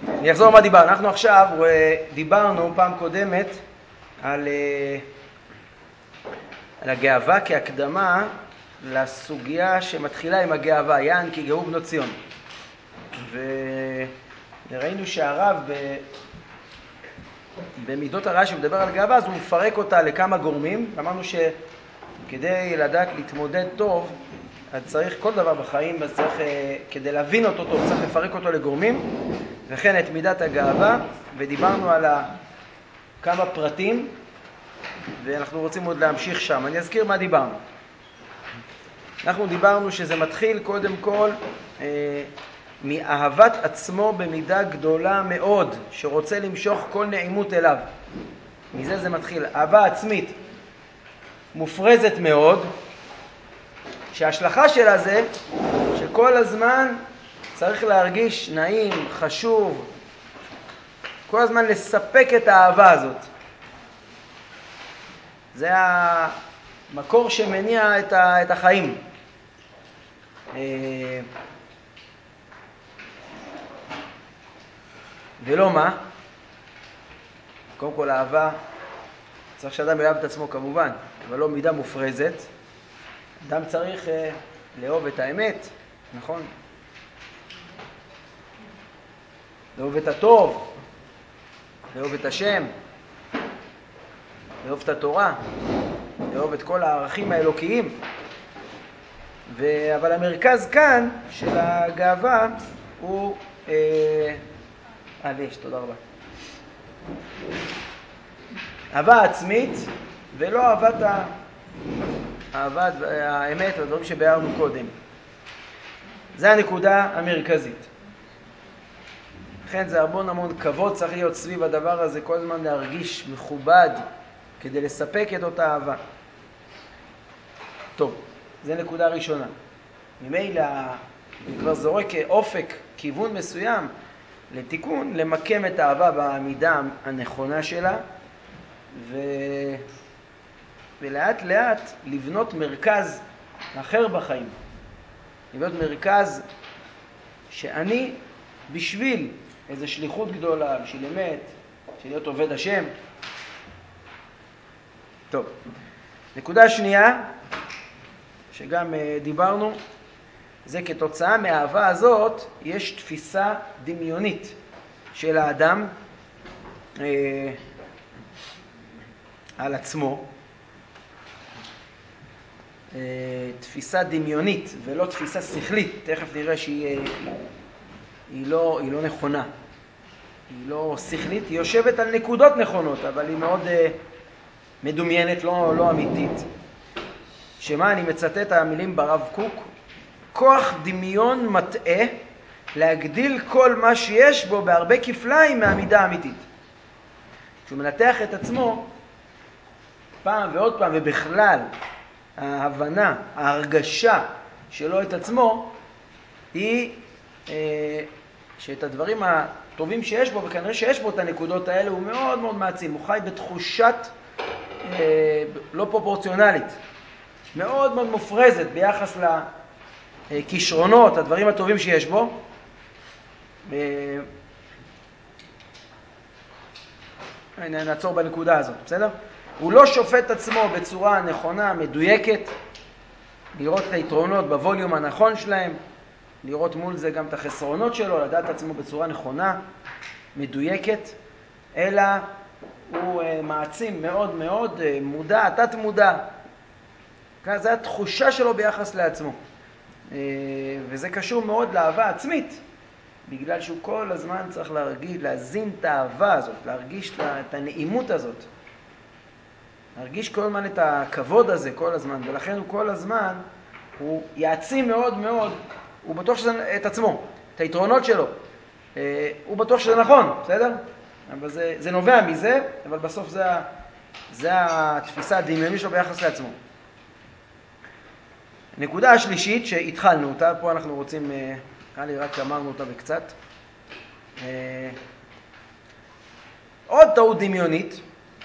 אני אחזור מה דיברנו. אנחנו עכשיו דיברנו פעם קודמת על הגאווה כהקדמה לסוגיה שמתחילה עם הגאווה, יען כי גאו בנות ציון. וראינו שהרב במידות הרעה שמדבר על גאווה, אז הוא מפרק אותה לכמה גורמים. אמרנו שכדי לדעת להתמודד טוב, אז צריך כל דבר בחיים, אז צריך, כדי להבין אותו טוב, צריך לפרק אותו לגורמים, וכן את מידת הגאווה, ודיברנו על כמה פרטים, ואנחנו רוצים עוד להמשיך שם. אני אזכיר מה דיברנו. אנחנו דיברנו שזה מתחיל קודם כל מאהבת עצמו במידה גדולה מאוד, שרוצה למשוך כל נעימות אליו. מזה זה מתחיל. אהבה עצמית מופרזת מאוד, שההשלכה שלה זה שכל הזמן צריך להרגיש נעים, חשוב, כל הזמן לספק את האהבה הזאת. זה המקור שמניע את החיים. ולא מה? קודם כל אהבה, צריך שאדם יאהב את עצמו כמובן, אבל לא מידה מופרזת. אדם צריך לאהוב את האמת, נכון? לאהוב את הטוב, לאהוב את השם, לאהוב את התורה, לאהוב את כל הערכים האלוקיים. אבל המרכז כאן של הגאווה הוא תודה רבה. אהבה עצמית ולא אהבת האמת והדברים שביארנו קודם. זה הנקודה המרכזית. לכן זה המון כבוד צריך להיות סביב הדבר הזה, כל הזמן להרגיש מכובד כדי לספק את אותה אהבה. טוב, זה נקודה ראשונה. ממילא אני כבר זורק אופק, כיוון מסוים לתיקון, למקם את האהבה במידה הנכונה שלה, ולאט לאט לבנות מרכז אחר בחיים. לבנות מרכז שאני בשביל איזו שליחות גדולה, בשביל אמת, בשביל להיות עובד השם. טוב, נקודה שנייה שגם דיברנו, זה כתוצאה מהאהבה הזאת יש תפיסה דמיונית של האדם על עצמו. תפיסה דמיונית ולא תפיסה שכלית. תכף נראה שהיא לא נכונה. היא לא שכלית, היא יושבת על נקודות נכונות, אבל היא מאוד מדומיינת, לא אמיתית. שמה אני מצטט המילים ברב קוק? כוח דמיון מטעה להגדיל כל מה שיש בו בהרבה כפליים מהמידה האמיתית. כשהוא מנתח את עצמו פעם ועוד פעם, ובכלל ההבנה, ההרגשה שלו את עצמו היא שאת הדברים הטובים שיש בו, וכנראה שיש בו את הנקודות האלה, הוא מאוד מאוד מעצים. הוא חי בתחושת לא פרופורציונלית, מאוד מאוד מופרזת ביחס לכישרונות, הדברים הטובים שיש בו. נעצור בנקודה הזאת, בסדר? הוא לא שופט עצמו בצורה נכונה, מדויקת, לראות את היתרונות בווליום הנכון שלהם, לראות מול זה גם את החסרונות שלו, לדעת את עצמו בצורה נכונה, מדויקת, אלא הוא מעצים מאוד מאוד, מודע, תת מודע. זו התחושה שלו ביחס לעצמו. וזה קשור מאוד לאהבה עצמית, בגלל שהוא כל הזמן צריך להרגיש, להזין את האהבה הזאת, להרגיש את הנעימות הזאת. להרגיש כל הזמן את הכבוד הזה כל הזמן, ולכן הוא כל הזמן, הוא יעצים מאוד מאוד, הוא בטוח שזה את עצמו, את היתרונות שלו. הוא בטוח שזה נכון, בסדר? אבל זה נובע מזה, אבל בסוף זה התפיסה הדמיונית שלו ביחס לעצמו. הנקודה השלישית שהתחלנו אותה, פה אנחנו רוצים, רק אמרנו אותה בקצת. עוד טעות דמיונית,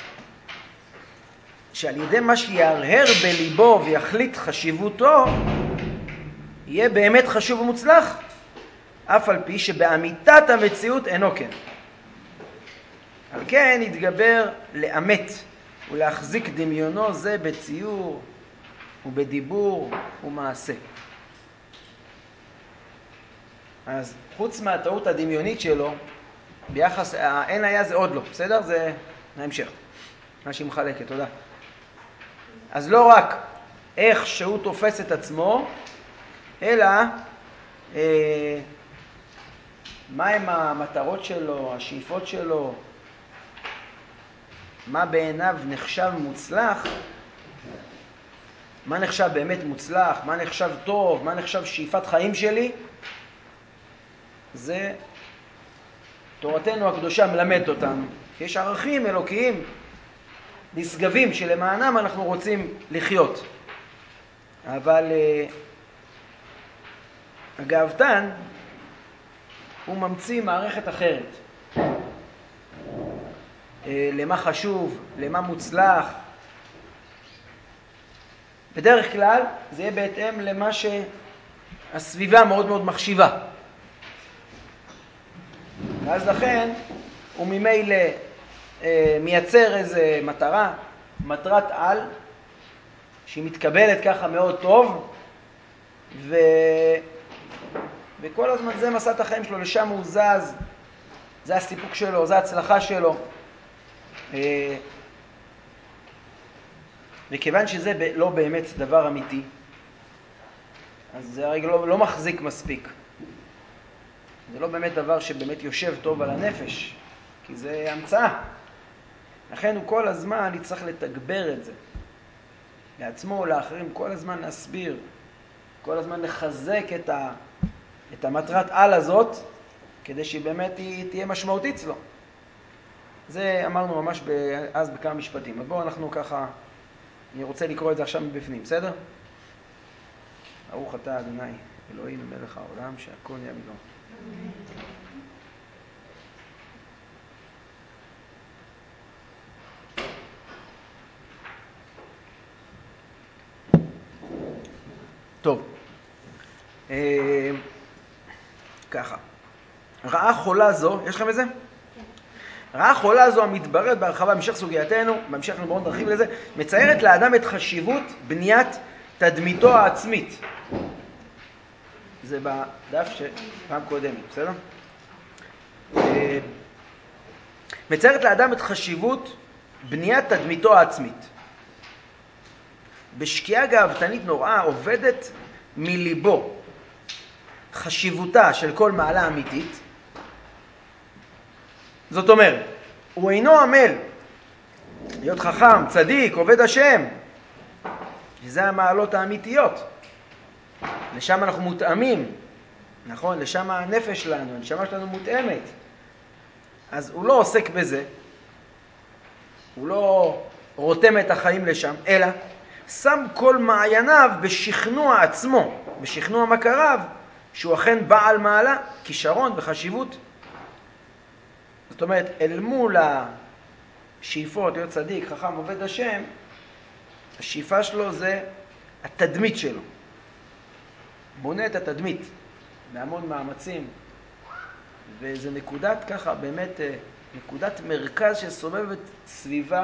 שעל ידי מה שיהרהר בליבו ויחליט חשיבותו, יהיה באמת חשוב ומוצלח, אף על פי שבאמיתת המציאות אינו כן. על כן יתגבר לאמת ולהחזיק דמיונו זה בציור ובדיבור ומעשה. אז חוץ מהטעות הדמיונית שלו, ביחס, אין היה זה עוד לא, בסדר? זה ההמשך. מה שהיא מחלקת, תודה. אז לא רק איך שהוא תופס את עצמו, אלא מהם המטרות שלו, השאיפות שלו, מה בעיניו נחשב מוצלח, מה נחשב באמת מוצלח, מה נחשב טוב, מה נחשב שאיפת חיים שלי, זה תורתנו הקדושה מלמדת אותנו. יש ערכים אלוקיים נשגבים שלמענם אנחנו רוצים לחיות. אבל הגאוותן הוא ממציא מערכת אחרת. למה חשוב, למה מוצלח. בדרך כלל זה יהיה בהתאם למה שהסביבה מאוד מאוד מחשיבה. ואז לכן הוא ממילא מייצר איזה מטרת על, שהיא מתקבלת ככה מאוד טוב, וכל הזמן זה מסעת החיים שלו, לשם הוא זז, זה הסיפוק שלו, זה ההצלחה שלו. וכיוון שזה לא באמת דבר אמיתי, אז זה הרגע לא מחזיק מספיק. זה לא באמת דבר שבאמת יושב טוב על הנפש, כי זה המצאה. לכן הוא כל הזמן יצטרך לתגבר את זה. לעצמו או לאחרים, כל הזמן להסביר, כל הזמן לחזק את המטרת על הזאת, כדי שהיא באמת תהיה משמעותית אצלו. זה אמרנו ממש אז בכמה משפטים. אז בואו אנחנו ככה, אני רוצה לקרוא את זה עכשיו מבפנים, בסדר? ברוך אתה אדוני אלוהינו מלך העולם שהכל נהיה בדברו. טוב, ככה, רעה חולה זו, יש לכם את זה? רעה חולה זו המתבררת בהרחבה בהמשך סוגייתנו, בהמשך נבוא נרחיב לזה, מציירת לאדם את חשיבות בניית תדמיתו העצמית. זה בדף שפעם קודמת, בסדר? מציירת לאדם את חשיבות בניית תדמיתו העצמית. בשקיעה גאוותנית נוראה עובדת מליבו חשיבותה של כל מעלה אמיתית. זאת אומרת, הוא אינו עמל להיות חכם, צדיק, עובד השם. וזה המעלות האמיתיות. לשם אנחנו מותאמים. נכון? לשם הנפש שלנו, הנשמה שלנו מותאמת. אז הוא לא עוסק בזה. הוא לא רותם את החיים לשם, אלא שם כל מעייניו בשכנוע עצמו, בשכנוע מכריו, שהוא אכן בעל מעלה, כישרון וחשיבות. זאת אומרת, אל מול השאיפות, להיות צדיק, חכם, עובד השם, השאיפה שלו זה התדמית שלו. בונה את התדמית בהמון מאמצים, וזה נקודת ככה, באמת נקודת מרכז שסובבת סביבה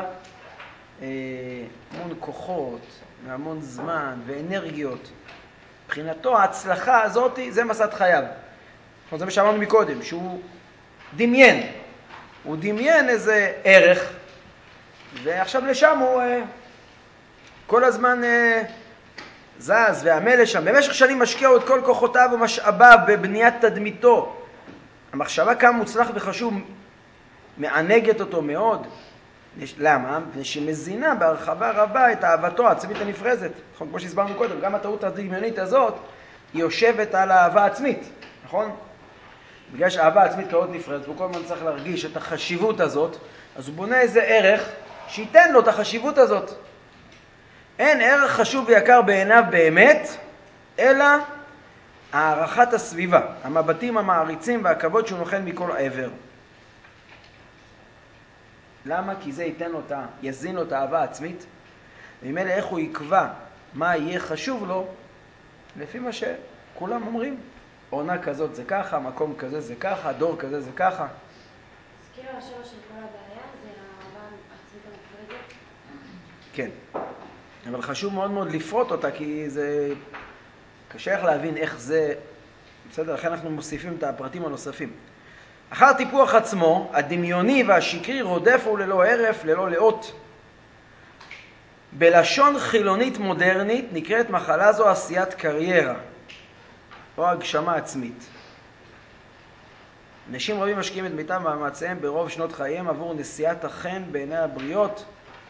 המון כוחות, והמון זמן ואנרגיות. מבחינתו ההצלחה הזאת זה מסעת חייו. זה מה שאמרנו מקודם, שהוא דמיין. הוא דמיין איזה ערך, ועכשיו לשם הוא כל הזמן זז ועמל לשם. במשך שנים משקיע את כל כוחותיו ומשאביו בבניית תדמיתו. המחשבה כמה מוצלח וחשוב מענגת אותו מאוד. למה? מפני שמזינה בהרחבה רבה את אהבתו העצמית הנפרזת. נכון? כמו שהסברנו קודם, גם הטעות הדמיונית הזאת היא יושבת על האהבה עצמית. נכון? בגלל שהאהבה עצמית כאות נפרזת, והוא כל הזמן צריך להרגיש את החשיבות הזאת, אז הוא בונה איזה ערך שייתן לו את החשיבות הזאת. אין ערך חשוב ויקר בעיניו באמת, אלא הערכת הסביבה, המבטים המעריצים והכבוד שהוא נוחל מכל עבר. למה? כי זה ייתן לו יזין לו את האהבה העצמית, וממילא איך הוא יקבע מה יהיה חשוב לו, לפי מה שכולם אומרים, עונה כזאת זה ככה, מקום כזה זה ככה, דור כזה זה ככה. אז כאילו השורש של כל הבעיה זה האהבה העצמית המופרזת? כן. אבל חשוב מאוד מאוד לפרוט אותה, כי זה קשה לך להבין איך זה, בסדר? לכן אנחנו מוסיפים את הפרטים הנוספים. אחר טיפוח עצמו, הדמיוני והשקרי רודף וללא הרף, ללא לאות. בלשון חילונית מודרנית נקראת מחלה זו עשיית קריירה, או הגשמה עצמית. אנשים רבים משקיעים את מיטב מאמציהם ברוב שנות חייהם עבור נשיאת החן בעיני הבריות,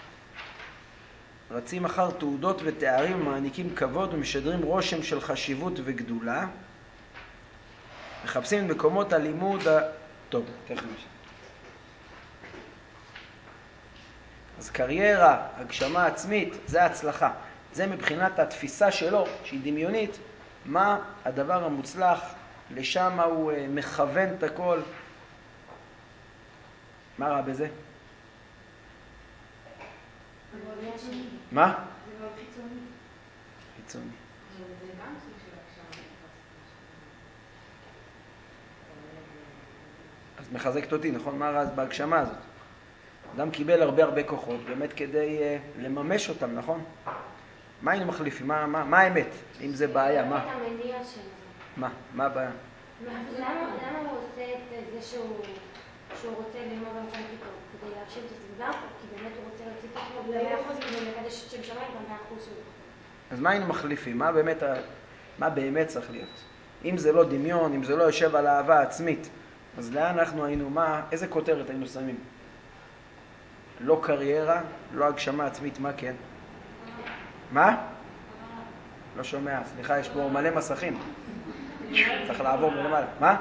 רצים אחר תעודות ותארים, מעניקים כבוד ומשדרים רושם של חשיבות וגדולה, מחפשים את מקומות הלימוד טוב, תכף נמשיך. אז קריירה, הגשמה עצמית, זה הצלחה. זה מבחינת התפיסה שלו, שהיא דמיונית, מה הדבר המוצלח, לשם הוא מכוון את הכל. מה רע בזה? מה? זה מאוד חיצוני. חיצוני. זה גם סוג של הגשמה. אז מחזקת אותי, נכון? מה רע בהגשמה הזאת? אדם קיבל הרבה כוחות, באמת כדי לממש אותם, נכון? מה היינו מחליפים? מה האמת? אם זה בעיה, מה? את המניע שלו. מה הבעיה? למה הוא עושה את זה שהוא רוצה ללמוד במקום הכי טוב? כדי להגשים את הסביבה, כי באמת הוא רוצה להוציא את עצמו ב-100% כדי לקדש שם שמיים ב-100% שלו. אז מה היינו מחליפים? מה באמת צריך להיות? אם זה לא דמיון, אם זה לא יושב על אהבה עצמית, אז לאן אנחנו היינו? איזה כותרת היינו שמים? לא קריירה, לא הגשמה עצמית, מה כן? מה? לא שומע, סליחה, יש פה מלא מסכים. צריך לעבור מלמעלה. מה?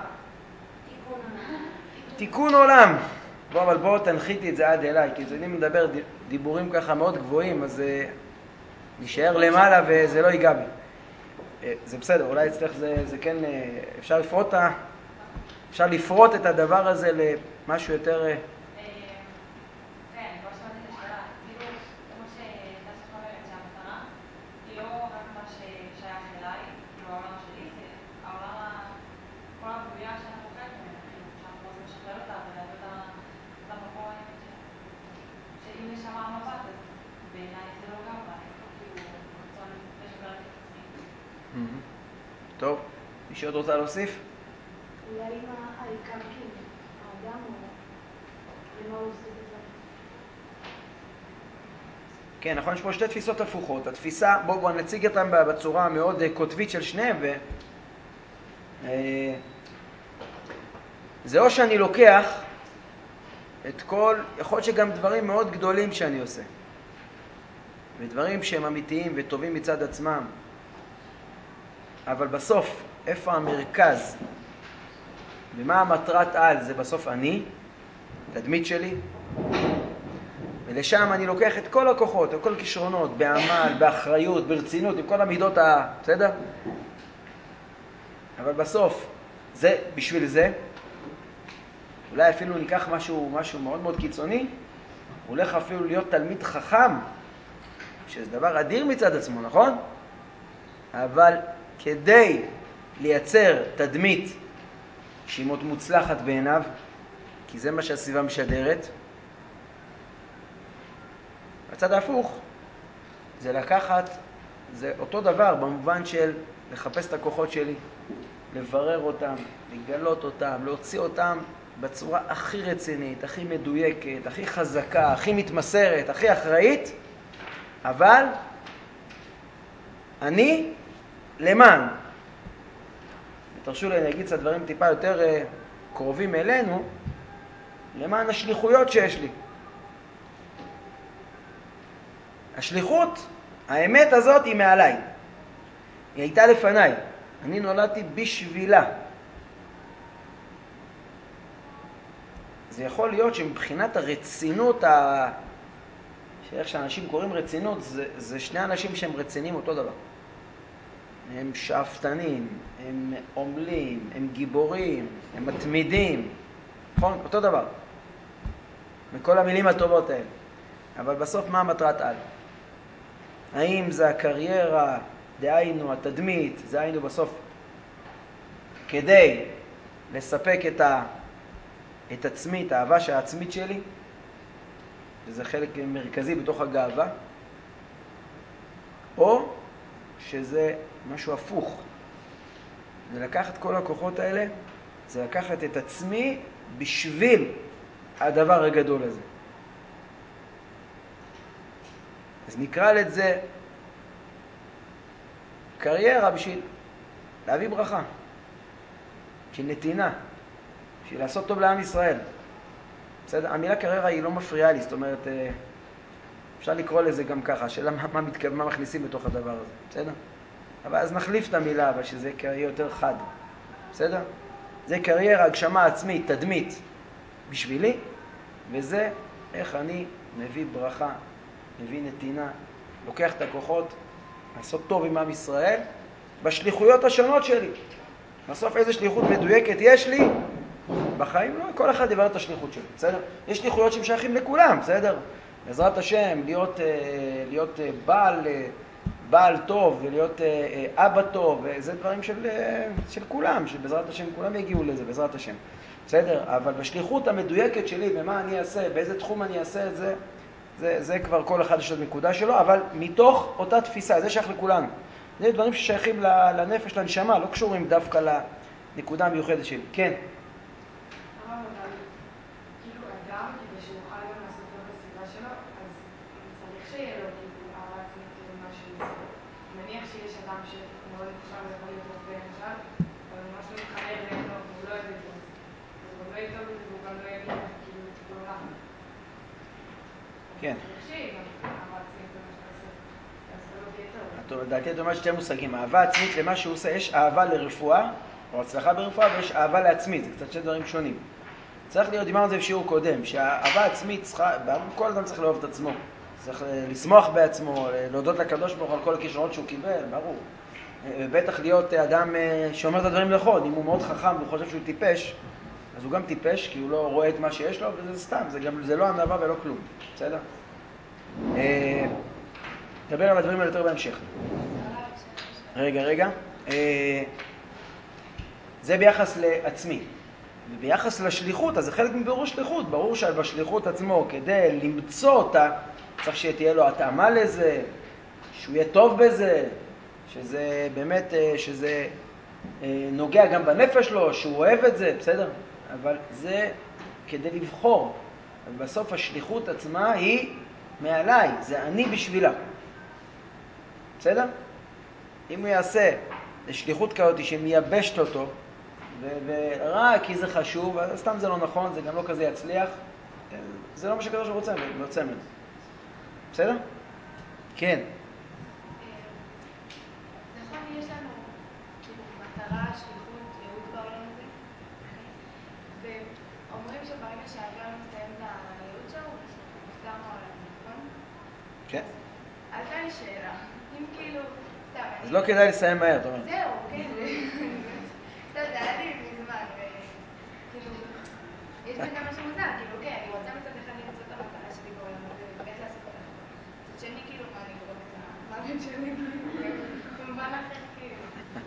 תיקון עולם. אבל בואו תנחיתי את זה עד אליי, כי אני מדבר דיבורים ככה מאוד גבוהים, אז נשאר למעלה וזה לא ייגע בי. זה בסדר, אולי אצלך זה כן, אפשר לפרוט את הדבר הזה למשהו יותר... כן, כבר שמעתי את השאלה. כאילו, כמו שדסה אומרת, שהמטרה היא לא רק מה ששייך אליי, כאילו העולם שלי, זה העולם, כל הבריאה שאנחנו חלק ממנה, כאילו, שאנחנו רוצים לשחרר אותה ולהביא אותה למקום האמת שאם יש שם המבט, אז בעיניי זה לא גם רע, יש פה כאילו רצון לשחרר את עצמי. טוב, מישהו עוד רוצה להוסיף? אולי עם העיקר כאילו, האדם או למה הוא עושה את הדברים. כן, נכון, יש פה שתי תפיסות הפוכות. התפיסה, בואו נציג אותם בצורה מאוד כותבית של שניהם, זה או שאני לוקח את כל, יכול להיות שגם דברים מאוד גדולים שאני עושה, ודברים שהם אמיתיים וטובים מצד עצמם, אבל בסוף, איפה המרכז? ומה המטרת על? זה בסוף אני, תדמית שלי, ולשם אני לוקח את כל הכוחות, את כל הכישרונות, בעמל, באחריות, ברצינות, עם כל המידות בסדר? אבל בסוף, זה בשביל זה, אולי אפילו ניקח משהו מאוד מאוד קיצוני, הוא הולך אפילו להיות תלמיד חכם, שזה דבר אדיר מצד עצמו, נכון? אבל כדי לייצר תדמית שהיא מאוד מוצלחת בעיניו, כי זה מה שהסביבה משדרת, הצד ההפוך, זה לקחת, זה אותו דבר במובן של לחפש את הכוחות שלי, לברר אותם, לגלות אותם, להוציא אותם בצורה הכי רצינית, הכי מדויקת, הכי חזקה, הכי מתמסרת, הכי אחראית, אבל אני למען, ותרשו לי להגיד קצת דברים טיפה יותר קרובים אלינו, למען השליחויות שיש לי. השליחות, האמת הזאת היא מעליי. היא הייתה לפניי. אני נולדתי בשבילה. זה יכול להיות שמבחינת הרצינות, שאיך שאנשים קוראים רצינות, זה שני אנשים שהם רצינים אותו דבר. הם שאפתנים, הם עומלים, הם גיבורים, הם מתמידים. נכון? אותו דבר. מכל המילים הטובות האלה. אבל בסוף מה המטרת על? האם זה הקריירה, דהיינו התדמית, זה היינו בסוף כדי לספק את עצמי, את האהבה העצמית שלי, וזה חלק מרכזי בתוך הגאווה, או שזה משהו הפוך. זה לקחת כל הכוחות האלה, זה לקחת את עצמי בשביל הדבר הגדול הזה. אז נקרא לזה קריירה בשביל להביא ברכה, בשביל נתינה, בשביל לעשות טוב לעם ישראל. בסדר? המילה קריירה היא לא מפריעה לי, זאת אומרת, אפשר לקרוא לזה גם ככה, השאלה מה מכניסים בתוך הדבר הזה, בסדר? אבל אז נחליף את המילה, אבל שזה יהיה יותר חד, בסדר? זה קריירה, הגשמה עצמית, תדמית בשבילי, וזה איך אני מביא ברכה, מביא נתינה, לוקח את הכוחות, לעשות טוב עם עם ישראל, בשליחויות השונות שלי. בסוף איזה שליחות מדויקת יש לי? בחיים לא, כל אחד יברר את השליחות שלו, בסדר? יש שליחויות שמשייכים לכולם, בסדר? בעזרת השם, להיות בעל טוב ולהיות אבא טוב, זה דברים של כולם, שבעזרת השם כולם יגיעו לזה, בעזרת השם. בסדר? אבל בשליחות המדויקת שלי, במה אני אעשה, באיזה תחום אני אעשה את זה, זה כבר כל אחד יש את הנקודה שלו, אבל מתוך אותה תפיסה, זה שייך לכולנו. זה דברים ששייכים לנפש, לנשמה, לא קשורים דווקא לנקודה המיוחדת שלי. כן. אבל כאילו אדם, כדי שהוא יוכל גם לעשות טוב בסביבה שלו, אז צריך שיהיה לו כאילו אהבה עצמית למה שהוא עושה. נניח שיש אדם שמאוד מוכשר ויכול להיות רופא למשל, אבל ממש לא מתחבר להם טוב, והוא לא אוהב את זה. אז הוא גם לא יטוב את זה, והוא גם לא יגיד כאילו לא רע. כן. צריך שיהיה גם אהבה עצמית למה שאתה עושה. אז אתה לא תהיה טוב. לדעתי את אומרת שתי מושגים, אהבה עצמית למה שהוא עושה, יש אהבה לרפואה, או הצלחה ברפואה, ויש אהבה לעצמית, זה קצת שני דברים שונים. צריך להיות, דיברנו על זה בשיעור קודם, שהאהבה עצמית צריכה, כל אדם צריך לאהוב את עצמו, צריך לשמוח בעצמו, להודות לקדוש ברוך הוא על כל הכישרונות שהוא קיבל, ברור. בטח להיות אדם שאומר את הדברים נכון, אם הוא מאוד חכם והוא חושב שהוא טיפש, אז הוא גם טיפש, כי הוא לא רואה את מה שיש לו, וזה סתם, זה לא ענווה ולא כלום, בסדר? נדבר על הדברים האלה יותר בהמשך. רגע. זה ביחס לעצמי. וביחס לשליחות, אז זה חלק מבירור שליחות. ברור שבשליחות עצמו, כדי למצוא אותה, צריך שתהיה לו התאמה לזה, שהוא יהיה טוב בזה, שזה באמת, שזה נוגע גם בנפש שלו, שהוא אוהב את זה, בסדר? אבל זה כדי לבחור. בסוף השליחות עצמה היא מעליי, זה אני בשבילה. בסדר? אם הוא יעשה שליחות כזאת שמייבשת אותו, ורק כי זה חשוב, אז סתם זה לא נכון, זה גם לא כזה יצליח, זה לא מה שקדוש הוא רוצה ממנו. בסדר? כן. נכון, יש לנו כאילו מטרה, שליחות, ייעוד בעולם הזה, ואומרים שברגע שהאדם מסיים את הייעוד שלו, הוא נפטר מהעולם, נכון? כן. אז אין שאלה, אם כאילו, סתם, אז לא כדאי לסיים מהר, אתה אומר. זהו, כן, סתם, זה היה לי מזמן, וכאילו, יש בזה משהו מוזר, כאילו, אוקיי, אני רוצה מצד אחד למצוא את המטרה שלי בעולם הזה, ובאמת לעשות את זה. מצד שני, כאילו, מה אני קוראת את המוות שלי, במובן אחר, כאילו.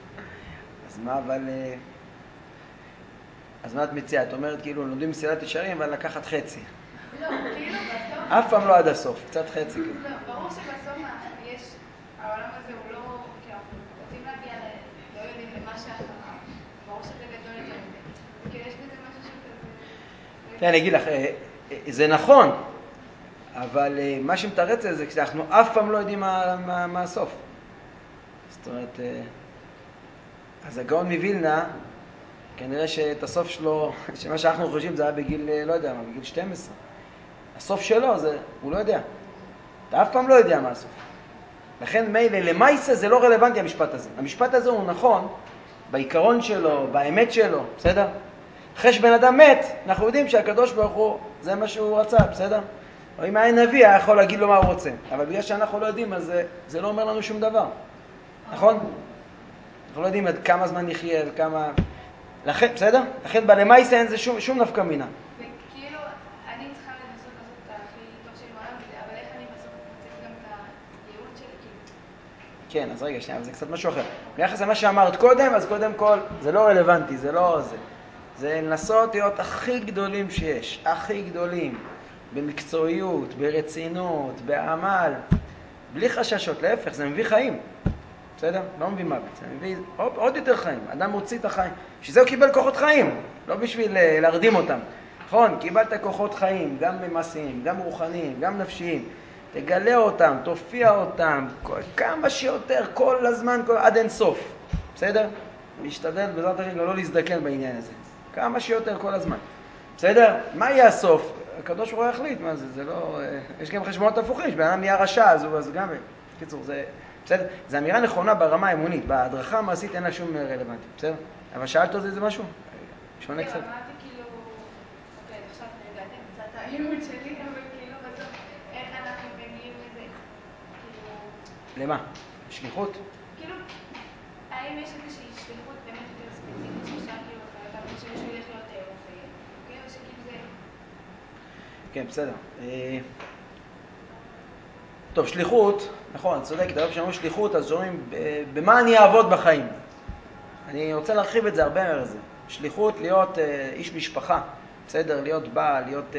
אז מה את מציעה? את אומרת, כאילו, לומדים מסילת ישרים, אבל לקחת חצי. לא, כאילו, בסוף... אף פעם לא עד הסוף, קצת חצי. לא, ברור שבסוף יש, העולם הזה הוא לא, כי אנחנו רוצים להגיע לא יודעים למה שאחריו. ברור שזה גדול יותר מזה. וכאילו, יש בזה משהו שכזה... אני אגיד לך, זה נכון, אבל מה שמתרץ את זה, כשאנחנו אף פעם לא יודעים מה הסוף. זאת אומרת, אז הגאון מווילנה, כנראה שאת הסוף שלו, שמה שאנחנו חושבים זה היה בגיל, לא יודע מה, בגיל 12. הסוף שלו, הוא לא יודע. אתה אף פעם לא יודע מה הסוף. לכן מילא, למעשה זה לא רלוונטי המשפט הזה. המשפט הזה הוא נכון בעיקרון שלו, באמת שלו, בסדר? אחרי שבן אדם מת, אנחנו יודעים שהקדוש ברוך הוא, זה מה שהוא רצה, בסדר? או אם היה נביא, היה יכול להגיד לו מה הוא רוצה. אבל בגלל שאנחנו לא יודעים, אז זה לא אומר לנו שום דבר. נכון? אנחנו לא יודעים עד כמה זמן נחיה, עד כמה... לכן, בסדר? לכן בלמעשה אין זה שום נפקא מינה. וכאילו, אני צריכה לנסות לעשות את הכי טוב שלי בעולם, אבל איך אני בסוף מוצאת גם את הייעוד שלי, כאילו, כן, אז רגע, שנייה, אבל זה קצת משהו אחר. ביחס למה שאמרת קודם, אז קודם כל, זה לא רלוונטי, זה לא זה. זה לנסות להיות הכי גדולים שיש, הכי גדולים, במקצועיות, ברצינות, בעמל, בלי חששות, להפך, זה מביא חיים. בסדר? לא מביא מוות, זה מביא עוד יותר חיים. אדם מוציא את החיים. שזה הוא קיבל כוחות חיים, לא בשביל להרדים אותם. נכון, קיבלת כוחות חיים, גם במעשיים, גם רוחניים, גם נפשיים. תגלה אותם, תופיע אותם, כמה שיותר, כל הזמן, עד אין סוף. בסדר? משתדל בעזרת השם לא להזדקן בעניין הזה. כמה שיותר כל הזמן. בסדר? מה יהיה הסוף? הקדוש ברוך הוא יחליט, מה זה? זה לא... יש גם חשבונות הפוכים, שבן אדם נהיה רשע, אז גם... בקיצור, זה... בסדר? זו אמירה נכונה ברמה האמונית, בהדרכה המעשית אין לה שום רלוונטי, בסדר? אבל שאלת על זה משהו? שונה קצת. אמרתי כאילו, אוקיי, עכשיו נרגעתם קצת האימות שלי, אבל כאילו בסוף, איך אנחנו מגיעים לזה? כאילו... למה? שליחות? כאילו, האם יש איזושהי שליחות באמת יותר ספציפית ששאלתי אותך, אבל שמישהו ילך להיות רופא, אוקיי? או שכאילו זה... כן, בסדר. טוב, שליחות, נכון, צודק, דרך שאומרים שליחות, אז אומרים, במה אני אעבוד בחיים? אני רוצה להרחיב את זה הרבה מעבר לזה. שליחות להיות איש משפחה, בסדר? להיות בעל, להיות...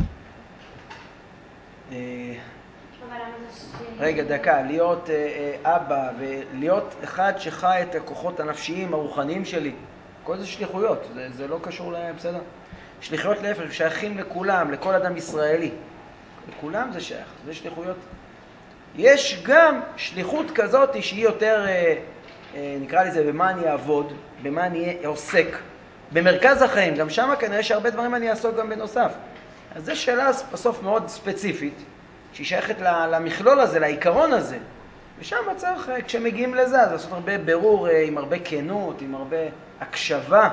רגע, דקה, להיות אבא ולהיות אחד שחי את הכוחות הנפשיים, הרוחניים שלי. כל זה שליחויות, זה לא קשור להם, בסדר? שליחויות להפך, שייכים לכולם, לכל אדם ישראלי. לכולם זה שייך, זה שליחויות. יש גם שליחות כזאת שהיא יותר, נקרא לזה, במה אני אעבוד, במה אני עוסק. במרכז החיים, גם שם כנראה שהרבה דברים אני אעסוק גם בנוסף. אז זו שאלה בסוף מאוד ספציפית, שהיא שייכת למכלול הזה, לעיקרון הזה. ושם צריך, כשמגיעים לזה, אז לעשות הרבה ברור, עם הרבה כנות, עם הרבה הקשבה,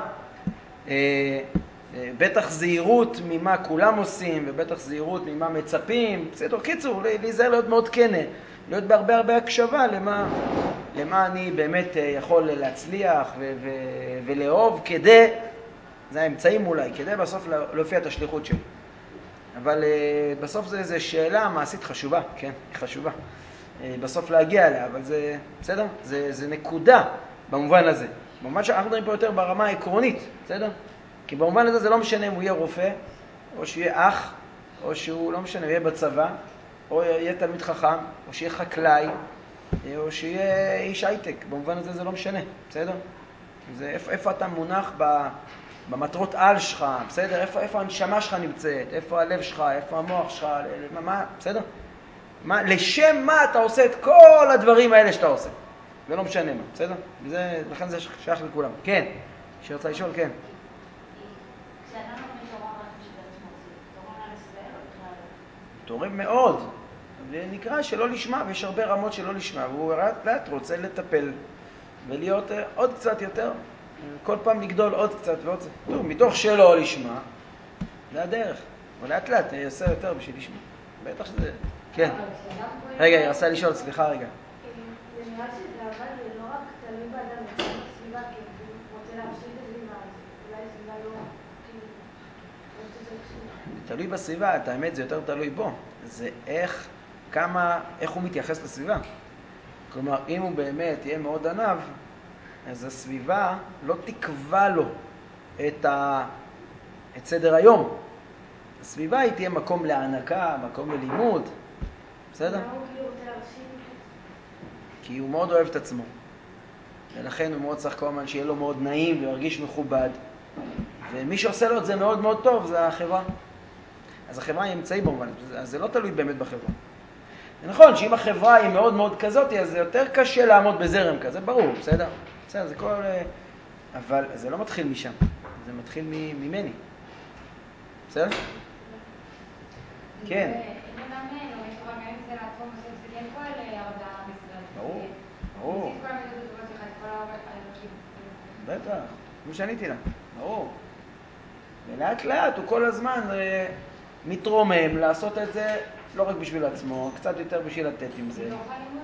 בטח זהירות ממה כולם עושים, ובטח זהירות ממה מצפים. בסדר, קיצור, להיזהר להיות מאוד כנה, להיות בהרבה הקשבה למה אני באמת יכול להצליח ולאהוב, כדי, זה האמצעים אולי, כדי בסוף להופיע את השליחות שלי. אבל בסוף זה שאלה מעשית חשובה, כן, היא חשובה. בסוף להגיע אליה, אבל זה, בסדר? זה נקודה במובן הזה. במובן שאנחנו מדברים פה יותר ברמה העקרונית, בסדר? כי במובן הזה זה לא משנה אם הוא יהיה רופא, או שיהיה אח, או שהוא לא משנה, הוא יהיה בצבא, או יהיה תלמיד חכם, או שיהיה חקלאי, או שיהיה איש הייטק. במובן הזה זה לא משנה, בסדר? זה איפה אתה מונח במטרות על שלך, בסדר? איפה הנשמה שלך נמצאת, איפה הלב שלך, איפה המוח שלך, מה, בסדר? לשם מה אתה עושה את כל הדברים האלה שאתה עושה? זה לא משנה מה, בסדר? לכן זה שייך לכולם. כן, שרצה לשאול, כן. כשאדם לומד תורה רק בשביל עצמו, זה תורה לסבל או בכלל לא? תורם מאוד, ונקרא שלא לשמה, ויש הרבה רמות שלא לשמה, והוא לאט רוצה לטפל ולהיות עוד קצת יותר, כל פעם לגדול עוד קצת ועוד קצת. טוב, מתוך שלא לשמה, זה הדרך, ולאט יעשה יותר בשביל לשמה. בטח שזה... כן. רגע, היא רצה לשאול, סליחה רגע. זה נראה שזה אבל זה לא רק תלוי באדם, זה תלוי בסביבה, כי הוא רוצה להמשיך את הסביבה, אז אולי הסביבה לא... תלוי בסביבה, את האמת זה יותר תלוי בו. זה איך הוא מתייחס לסביבה. כלומר, אם הוא באמת יהיה מאוד ענב, אז הסביבה לא תקבע לו את סדר היום. הסביבה היא תהיה מקום להענקה, מקום ללימוד. בסדר? למה הוא כאילו רוצה להרשים? כי הוא מאוד אוהב את עצמו. ולכן הוא מאוד צריך כל הזמן שיהיה לו מאוד נעים וירגיש מכובד. ומי שעושה לו את זה מאוד מאוד טוב זה החברה. אז החברה היא אמצעי במובן, אז זה לא תלוי באמת בחברה. זה נכון שאם החברה היא מאוד מאוד כזאת, אז זה יותר קשה לעמוד בזרם כזה, ברור, בסדר? בסדר, זה כל... אבל זה לא מתחיל משם, זה מתחיל ממני. בסדר? כן. אם אדם לומד תורה, גם אם זה לעצמו בסוף, זה כן פועל הרבה עם ישראל. ברור, הוא ברור. מוסיף כל המידות הטובות שלך, את כל האלוקים. בטח, כמו שעניתי לה, ברור. ולאט לאט הוא כל הזמן מתרומם לעשות את זה לא רק בשביל עצמו, קצת יותר בשביל לתת עם זה. מתוך הלימוד?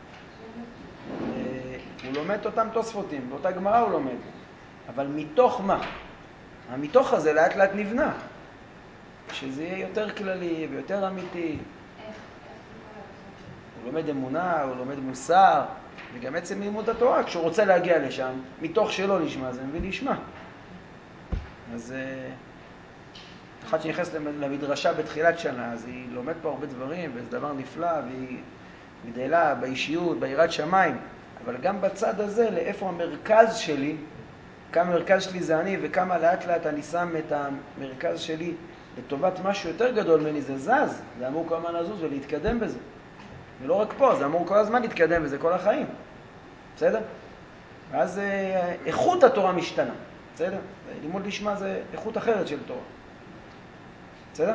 הוא לומד אותם תוספותים, באותה גמרא הוא לומד. אבל מתוך מה? המתוך הזה לאט לאט נבנה. שזה יהיה יותר כללי ויותר אמיתי. הוא לומד אמונה, הוא לומד מוסר, וגם עצם לימוד התורה, כשהוא רוצה להגיע לשם, מתוך שלא לשמה, זה מביא לשמה. אז אחת שנכנסת למדרשה בתחילת שנה, אז היא לומד פה הרבה דברים, וזה דבר נפלא, והיא גדלה באישיות, ביראת שמיים. אבל גם בצד הזה, לאיפה המרכז שלי, כמה המרכז שלי זה אני, וכמה לאט לאט אני שם את המרכז שלי לטובת משהו יותר גדול ממני, זה זז. זה אמור כל הזמן לזוז ולהתקדם בזה. ולא רק פה, זה אמור כל הזמן להתקדם בזה כל החיים. בסדר? ואז איכות התורה משתנה. בסדר? לימוד לשמה זה איכות אחרת של תורה. בסדר?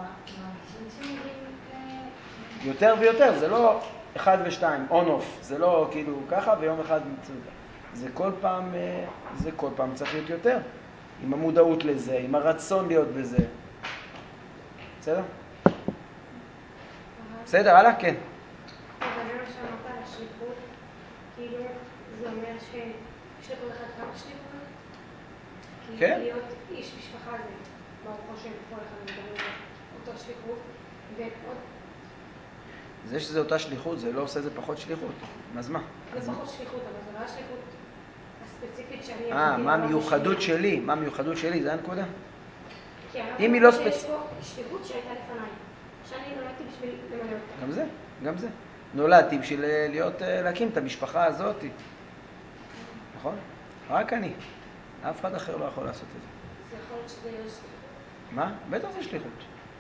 יותר ויותר, זה לא 1 ו2, on-off. זה לא כאילו ככה ויום אחד מצוין. זה כל פעם צריך להיות יותר. עם המודעות לזה, עם הרצון להיות בזה. בסדר? בסדר, הלאה? כן. אבל אני לא שמעת על השליחות, כאילו זה אומר שיש לכל אחד כמה שליחות? כן. כי להיות איש משפחה זה, ברוך השם, כל אחד מדבר אותו שליחות, ועוד... זה שזה אותה שליחות, זה לא עושה זה פחות שליחות. אז מה? זה פחות שליחות, אבל זה לא השליחות הספציפית שאני... מה המיוחדות שלי? מה המיוחדות שלי? זה הנקודה? אם היא לא ספציפית... יש פה שליחות שהייתה לפניי, שאני נולדתי בשביל למלא אותה. גם זה. נולדתי בשביל להקים את המשפחה הזאת. נכון? רק אני. אף אחד אחר לא יכול לעשות את זה. זה יכול להיות שזה יהיה שליחות. מה? בטח זה שליחות.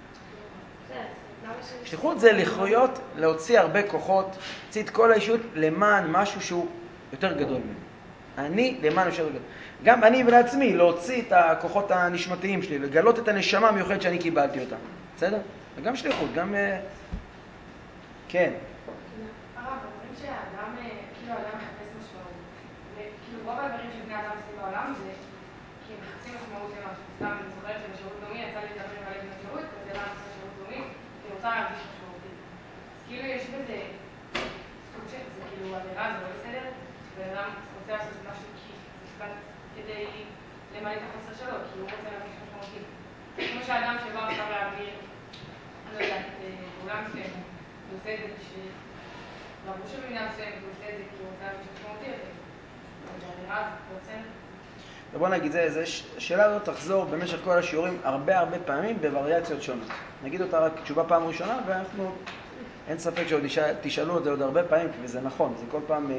שליחות זה לחיות, להוציא הרבה כוחות, להוציא את כל האישיות למען משהו שהוא יותר גדול ממנו. אני למען יותר גדול. גם אני ולעצמי להוציא את הכוחות הנשמתיים שלי, לגלות את הנשמה המיוחדת שאני קיבלתי אותה. בסדר? וגם שליחות, גם... כן. הרב, אומרים שהאדם, כאילו האדם מחפש משמעות. וכאילו רוב הדברים שבני אדם עושים בעולם זה כי הם מחפשים משמעות למשהו. סתם אני זוכרת שבשירות לאומי יצא לי לדבר עם הלב בשירות, וזה לא הנושא שירות לאומי, אני רוצה להרגיש משמעותית. אז כאילו יש בזה סוג שזה כאילו עבירה, זה לא בסדר, ואדם רוצה לעשות משהו קצת כדי למלא את החוסר שלו, כי הוא רוצה להרגיש משמעותית. כמו שהאדם שבא עכשיו להעביר, אני לא יודעת, בעולם מסוים, הוא עושה את זה בשביל... רבו שבמינה מסוימת הוא עושה את זה כי הוא רוצה להרגיש משמעותי יותר. זה עבירה, זה בסדר. בוא נגיד, השאלה הזאת תחזור במשך כל השיעורים הרבה פעמים בווריאציות שונות. נגיד אותה רק תשובה פעם ראשונה, ואנחנו, אין ספק שעוד תשאלו את זה עוד הרבה פעמים, וזה נכון, זה כל פעם,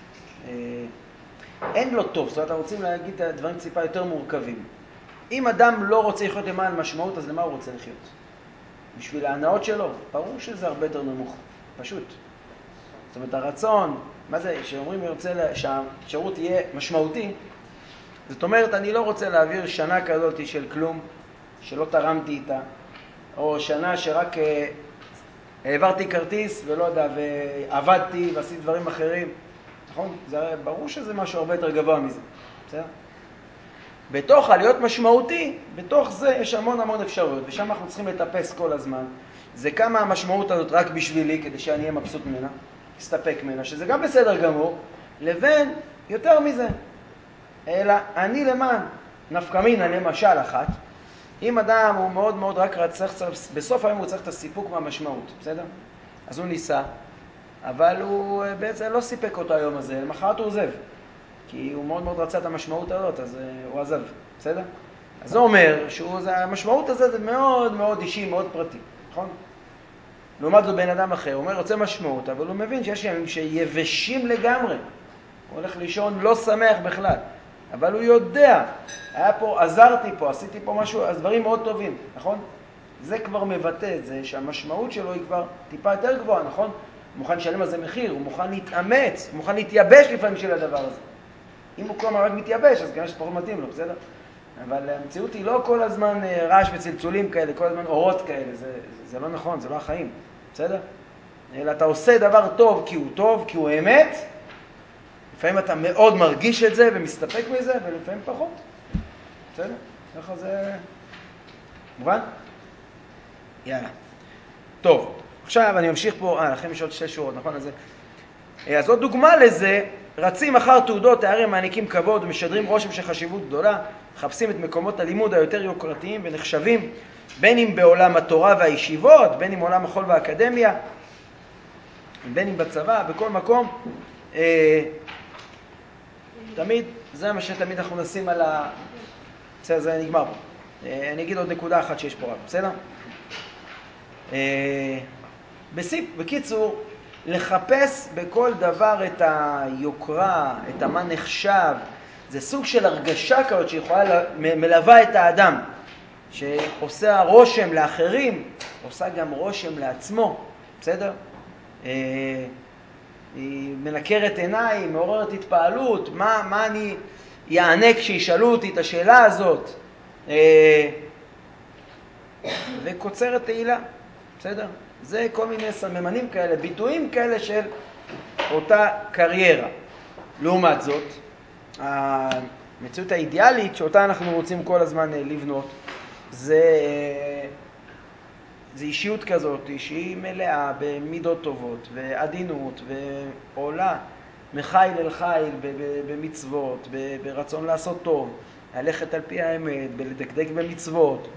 אין לו טוב, זאת אומרת, אנחנו רוצים להגיד דברים ציפה יותר מורכבים. אם אדם לא רוצה לחיות למען משמעות, אז למה הוא רוצה לחיות? בשביל ההנאות שלו, ברור שזה הרבה יותר נמוך, פשוט. זאת אומרת, הרצון, מה זה, שאומרים שהשירות יהיה משמעותי, זאת אומרת, אני לא רוצה להעביר שנה כזאת של כלום, שלא תרמתי איתה, או שנה שרק העברתי כרטיס, ולא יודע, ועבדתי ועשיתי דברים אחרים. נכון? זה ברור שזה משהו הרבה יותר גבוה מזה. בסדר? בתוך להיות משמעותי, בתוך זה יש המון אפשרויות, ושם אנחנו צריכים לטפס כל הזמן. זה כמה המשמעות הזאת רק בשבילי, כדי שאני אהיה מבסוט ממנה, אסתפק ממנה, שזה גם בסדר גמור, לבין יותר מזה. אלא אני למען נפקא מינה למשל אחת, אם אדם הוא מאוד רק בסוף היום הוא צריך את הסיפוק מהמשמעות, בסדר? אז הוא ניסה, אבל הוא בעצם לא סיפק אותו היום הזה, למחרת הוא עוזב, כי הוא מאוד רצה את המשמעות הזאת, אז הוא עזב, בסדר? אז זה אומר שהמשמעות הזה זה מאוד אישי, מאוד פרטי, נכון? לעומת זאת בן אדם אחר, הוא אומר רוצה משמעות, אבל הוא מבין שיש ימים שיבשים לגמרי, הוא הולך לישון לא שמח בכלל, אבל הוא יודע, היה פה, עזרתי פה, עשיתי פה משהו, אז דברים מאוד טובים, נכון? זה כבר מבטא את זה, שהמשמעות שלו היא כבר טיפה יותר גבוהה, נכון? הוא מוכן לשלם על זה מחיר, הוא מוכן להתאמץ, הוא מוכן להתייבש לפעמים של הדבר הזה. אם הוא כל הזמן רק מתייבש, אז כנראה שפחות מתאים לו, בסדר? אבל המציאות היא לא כל הזמן רעש וצלצולים כאלה, כל הזמן אורות כאלה, זה לא נכון, זה לא החיים, בסדר? אלא אתה עושה דבר טוב כי הוא טוב, כי הוא אמת, לפעמים אתה מאוד מרגיש את זה ומסתפק מזה, ולפעמים פחות. בסדר? ככה זה... מובן? יאללה. טוב, עכשיו אני ממשיך פה, לכם יש עוד 6 שורות, נכון? אז עוד דוגמה לזה, רצים אחר תעודות, תארים, מעניקים כבוד ומשדרים רושם של חשיבות גדולה, מחפשים את מקומות הלימוד היותר יוקרתיים ונחשבים, בין אם בעולם התורה והישיבות, בין אם בעולם החול והאקדמיה, בין אם בצבא, בכל מקום, תמיד, זה מה שתמיד אנחנו נשים על ה... בסדר, זה נגמר פה. אני אגיד עוד נקודה אחת שיש פה רק, בסדר? בקיצור, לחפש בכל דבר את היוקרה, את מה נחשב, זה סוג של הרגשה כזאת שיכולה מלווה את האדם, שעושה רושם לאחרים, עושה גם רושם לעצמו, בסדר? היא מנקרת עיניים, מעוררת התפעלות, מה אני יענה כשישאלו אותי את השאלה הזאת, וקוצרת תהילה, בסדר? זה כל מיני סממנים כאלה, ביטויים כאלה של אותה קריירה. לעומת זאת, המציאות האידיאלית שאותה אנחנו רוצים כל הזמן לבנות, זה אישיות כזאת שהיא מלאה במידות טובות ועדינות ועולה מחיל אל חיל במצוות, ברצון לעשות טוב, ללכת על פי האמת, בלדקדק במצוות,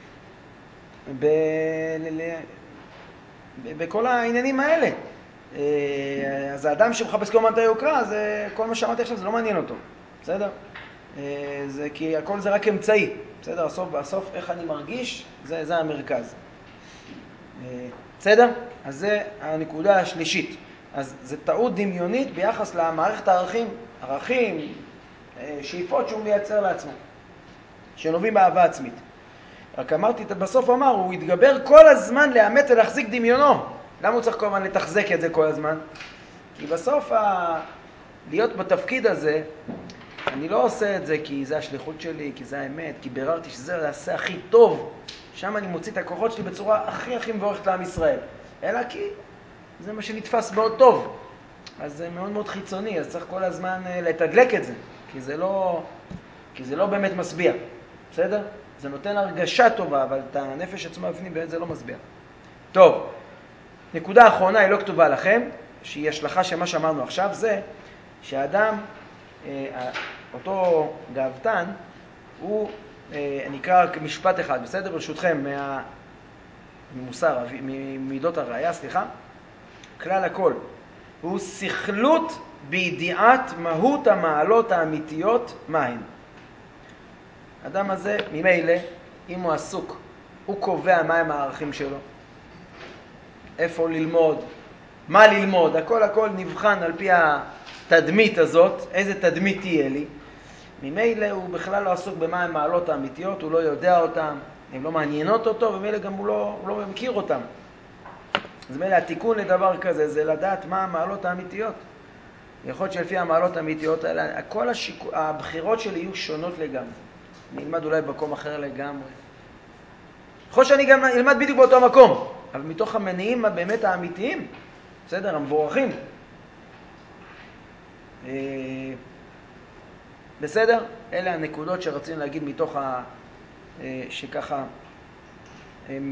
בכל העניינים האלה. אז האדם שמחפש כל הזמן את היוקרה, זה כל מה שאמרתי עכשיו, זה לא מעניין אותו, בסדר? זה כי הכל זה רק אמצעי, בסדר? בסוף איך אני מרגיש, זה המרכז. בסדר? אז זה הנקודה השלישית. אז זה טעות דמיונית ביחס למערכת ערכים, שאיפות שהוא מייצר לעצמו, שנובעים באהבה עצמית. רק אמרתי, בסוף אמר, הוא יתגבר כל הזמן לאמץ ולהחזיק דמיונו. למה הוא צריך כל הזמן לתחזק את זה כל הזמן? כי בסוף להיות בתפקיד הזה, אני לא עושה את זה כי זה השליחות שלי, כי זה האמת, כי ביררתי שזה יעשה הכי טוב. שם אני מוציא את הכוחות שלי בצורה הכי מבורכת לעם ישראל. אלא כי זה מה שנתפס מאוד טוב. אז זה מאוד מאוד חיצוני, אז צריך כל הזמן לתדלק את זה. כי זה לא באמת משביע. בסדר? זה נותן הרגשה טובה, אבל את הנפש עצמה בפנים באמת זה לא משביע. טוב, נקודה אחרונה היא לא כתובה לכם, שהיא השלכה של מה שאמרנו עכשיו, זה שהאדם, אותו גאוותן, הוא נקרא משפט אחד, בסדר? ברשותכם, ממידות הראייה, סליחה, כלל הכל, הוא שכלות בידיעת מהות המעלות האמיתיות מהן. האדם הזה, ממילא, אם הוא עסוק, הוא קובע מהם הערכים שלו, איפה ללמוד, מה ללמוד, הכל נבחן על פי התדמית הזאת, איזה תדמית תהיה לי. ממילא הוא בכלל לא עסוק במה הם מעלות האמיתיות, הוא לא יודע אותם, הן לא מעניינות אותו, וממילא גם הוא לא מכיר אותם. אז ממילא התיקון לדבר כזה זה לדעת מה המעלות האמיתיות. יכול להיות שלפי המעלות האמיתיות האלה, כל הבחירות שלי יהיו שונות לגמרי. אני אלמד אולי במקום אחר לגמרי. יכול שאני גם אלמד בדיוק באותו מקום, אבל מתוך המניעים באמת האמיתיים, בסדר, המבורכים. בסדר? אלה הנקודות שרצינו להגיד מתוך שככה הם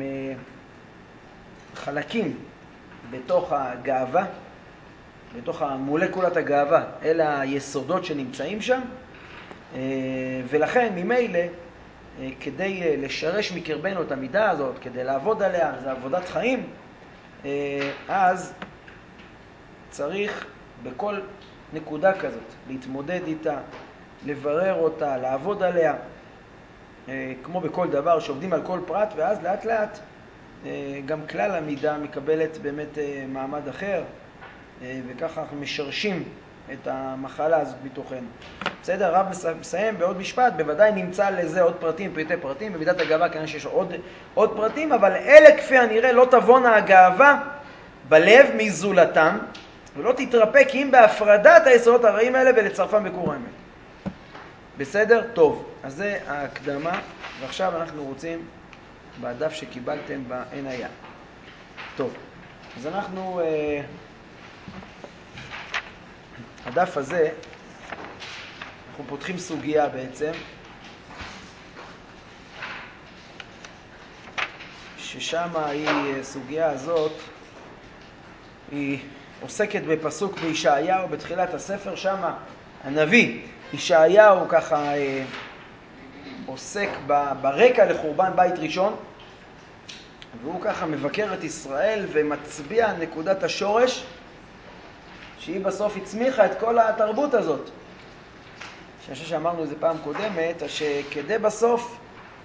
חלקים בתוך הגאווה, בתוך המולקולת הגאווה, אלה היסודות שנמצאים שם, ולכן ממילא כדי לשרש מקרבנו את המידה הזאת, כדי לעבוד עליה, זה עבודת חיים, אז צריך בכל נקודה כזאת להתמודד איתה, לברר אותה, לעבוד עליה, כמו בכל דבר שעובדים על כל פרט, ואז לאט לאט גם כלל המידה מקבלת באמת מעמד אחר, וככה אנחנו משרשים את המחלה הזאת מתוכנו. בסדר, הרב מסיים בעוד משפט, בוודאי נמצא לזה עוד פרטים, פרטי פרטים, במידת הגאווה כנראה שיש עוד פרטים, אבל אלה כפי הנראה לא תבונה הגאווה בלב מזולתם, ולא תתרפא כי אם בהפרדת היסודות הרעים האלה ולצרפם בקור האמת. בסדר? טוב, אז זה ההקדמה, ועכשיו אנחנו רוצים בדף שקיבלתם בעין היה. טוב, אז אנחנו, הדף הזה, אנחנו פותחים סוגיה בעצם, ששם סוגיה הזאת, היא עוסקת בפסוק בישעיהו בתחילת הספר, שם הנביא ישעיהו ככה עוסק ברקע לחורבן בית ראשון, והוא ככה מבקר את ישראל ומצביע נקודת השורש שהיא בסוף הצמיחה את כל התרבות הזאת. שאני חושב שאמרנו את זה פעם קודמת, שכדי בסוף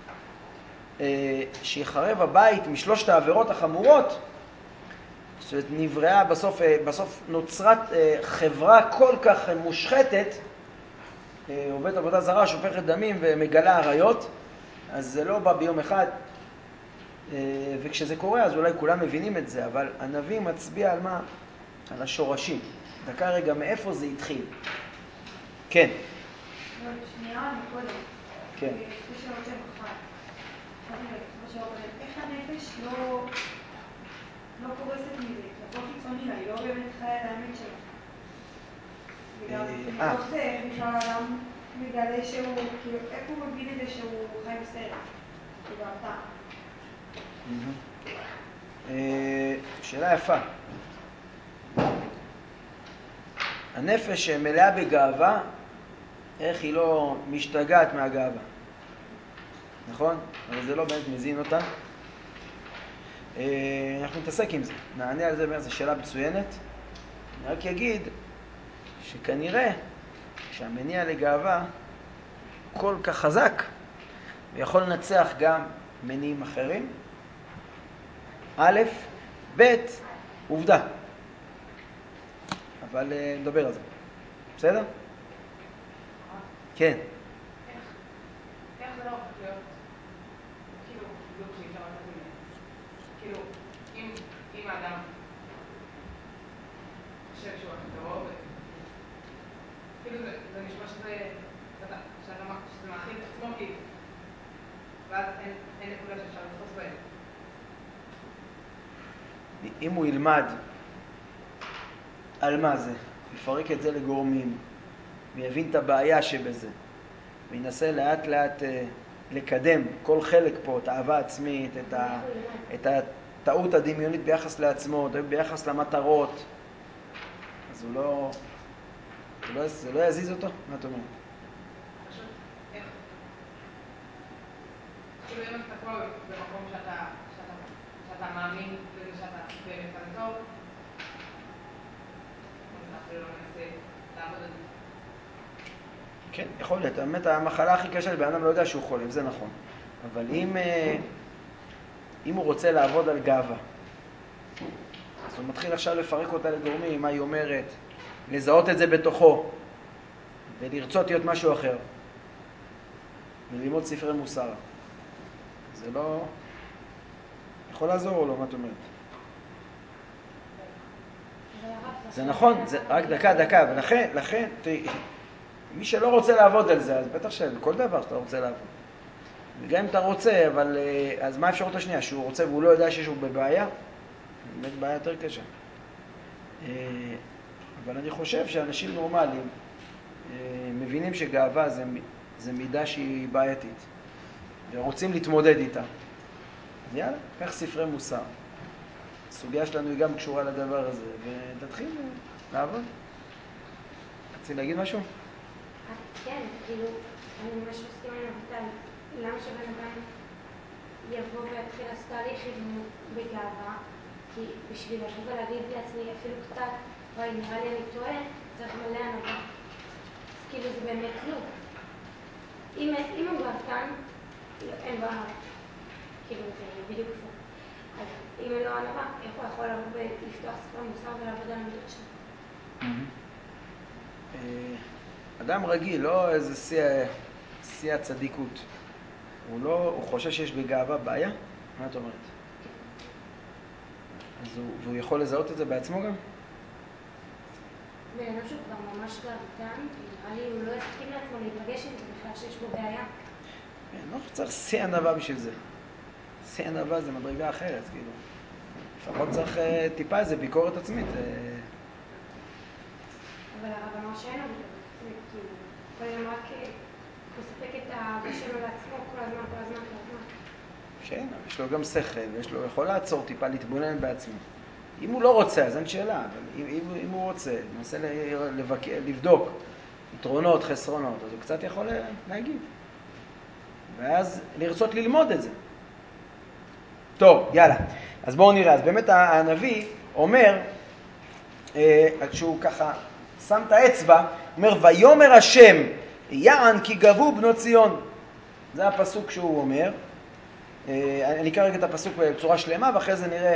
שיחרב הבית משלושת העבירות החמורות, שנבראה בסוף נוצרת חברה כל כך מושחתת, עובדת עבודה זרה, שופכת דמים ומגלה עריות, אז זה לא בא ביום אחד, וכשזה קורה אז אולי כולם מבינים את זה, אבל הנביא מצביע על מה? על השורשים. דקה רגע, מאיפה זה התחיל? כן. שנייה, מקודם. כן. שתי שאלות שהן אחת. איך הנפש לא קורסת מזה? כי הכל חיצוני לה, היא לא באמת חיה את האמת שלה. וגם מתוך זה, איך בכלל האדם מגלה שהוא, כאילו, איך הוא מבין את זה שהוא חי בסרט? שאלה יפה. הנפש מלאה בגאווה, איך היא לא משתגעת מהגאווה? נכון? אבל זה לא באמת מזין אותה. אנחנו נתעסק עם זה. נענה על זה, זו שאלה מצוינת. אני רק אגיד שכנראה שהמניע לגאווה כל כך חזק ויכול לנצח גם מניעים אחרים. א', ב', עובדה. אבל נדבר על זה. בסדר? כן. איך זה לא הופך להיות, כאילו, בדיוק שאי אפשר לתת מזה. כאילו, אם האדם חושב שהוא הכי טוב, כאילו זה נשמע שזה מאכיל את עצמו, כאילו. ואז אין נקודה שאפשר לתפוס בהם. אם הוא ילמד על מה זה, יפרק את זה לגורמים, ויבין את הבעיה שבזה, וינסה לאט לאט לקדם כל חלק פה, את האהבה עצמית, את הטעות הדמיונית ביחס לעצמו, ביחס למטרות, אז זה לא יזיז אותו? מה אתה אומר? פשוט, איך? כאילו אם אתה כבר במקום שאתה מאמין לזה שאתה באמת כזה טוב, אתה אפילו לא מנסה לעבוד על זה. כן, יכול להיות. באמת המחלה הכי קשה לבן אדם לא יודע שהוא חולה, זה נכון. אבל אם הוא רוצה לעבוד על גאווה, אז הוא מתחיל עכשיו לפרק אותה לגורמים, מה היא אומרת, לזהות את זה בתוכו, ולרצות להיות משהו אחר, וללמוד ספרי מוסר. זה לא יכול לעזור או לא, מה את אומרת? זה נכון, זה רק דקה, ולכן, מי שלא רוצה לעבוד על זה, אז בטח שבכל דבר שאתה רוצה לעבוד. וגם אם אתה רוצה, אבל אז מה האפשרות השנייה? שהוא רוצה והוא לא יודע שיש הוא בבעיה? באמת בעיה יותר קשה. אבל אני חושב שאנשים נורמליים מבינים שגאווה זה מידה שהיא בעייתית, ורוצים להתמודד איתה. אז יאללה, קח ספרי מוסר. הסוגיה שלנו היא גם קשורה לדבר הזה, ותתחיל לעבוד. רצי להגיד משהו? כן, כאילו, אני ממש מסכימה עם אביטל. למה שבן אדם יבוא ויתחיל לעשות תהליך אימון בגאווה? כי בשביל לבוא ולהגיד לעצמי אפילו קצת, וואי, נראה לי אני טועה, צריך מלא ענווה. אז כאילו זה באמת לא. אם הוא גאוותן, אין בעיה. כאילו זה בדיוק זה. אז אם אין לו ענווה, איך הוא יכול לבוא ולפתוח ספר מוסר ולעבוד על המידות שלו? אדם רגיל, לא איזה שיא הצדיקות. הוא חושב שיש בגאווה בעיה? מה את אומרת? והוא יכול לזהות את זה בעצמו גם? בן אדם שהוא כבר ממש גאוותן, נראה לי הוא לא יסכים לעצמו להיפגש עם זה בכלל שיש בו בעיה. לא צריך שיא ענווה בשביל זה. שיא ענווה זה מדרגה אחרת, כאילו. לפחות צריך טיפה איזה ביקורת עצמית. אבל הרב אמר שאין לו ביקורת עצמית, כאילו, כל היום רק הוא ספק את האהבה שלו לעצמו כל הזמן. שאין, יש לו גם שכל, הוא יכול לעצור טיפה, להתבונן בעצמו. אם הוא לא רוצה, אז אין שאלה, אבל אם הוא רוצה, ננסה לבדוק יתרונות, חסרונות, אז הוא קצת יכול להגיד. ואז לרצות ללמוד את זה. טוב, יאללה. אז בואו נראה. אז באמת הנביא אומר כשהוא ככה שם את האצבע, אומר, ויאמר השם, יען כי גבו בנות ציון. זה הפסוק שהוא אומר. אני אקרא רגע את הפסוק בצורה שלמה, ואחרי זה נראה.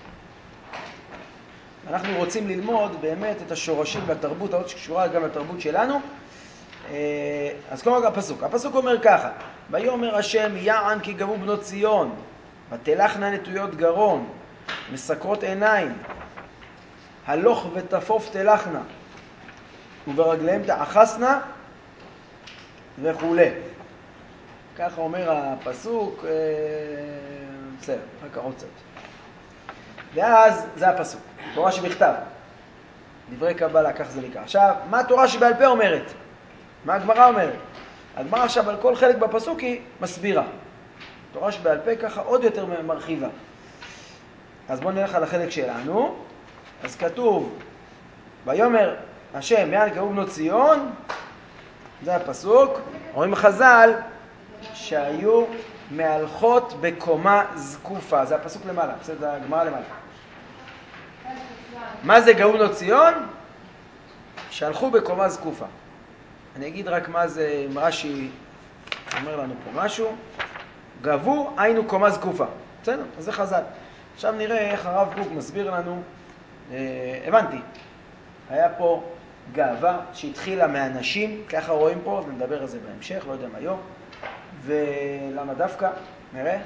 אנחנו רוצים ללמוד באמת את השורשים והתרבות, הזאת שקשורה גם לתרבות שלנו. אז קודם כל הפסוק אומר ככה, ויאמר השם, יען כי גבו בנות ציון, ותלכנה נטויות גרון, מסקרות עיניים, הלוך ותפוף תלכנה, וברגליהם תאחסנה וכו'. ככה אומר הפסוק, בסדר, רק עוד קצת. ואז זה הפסוק, תורה שבכתב, דברי קבלה, כך זה נקרא. עכשיו, מה התורה שבעל פה אומרת? מה הגמרא אומרת? הגמרא עכשיו על כל חלק בפסוק היא מסבירה. תורה שבעל פה ככה עוד יותר מרחיבה. אז בואו נלך על החלק שלנו. אז כתוב, ויאמר השם, יען גבו בנות ציון, זה הפסוק. רואים חז"ל שהיו מהלכות בקומה זקופה. זה הפסוק למעלה, זה הגמרא למעלה. מה זה גבו בנות ציון? שהלכו בקומה זקופה. אני אגיד רק מה זה, אם רש"י אומר לנו פה משהו. גבו, היינו קומה זקופה. בסדר? אז זה חז"ל. עכשיו נראה איך הרב קוק מסביר לנו. הבנתי. היה פה גאווה שהתחילה מהנשים, ככה רואים פה, ונדבר על זה בהמשך, לא יודע מה היום. ולמה דווקא? נראה.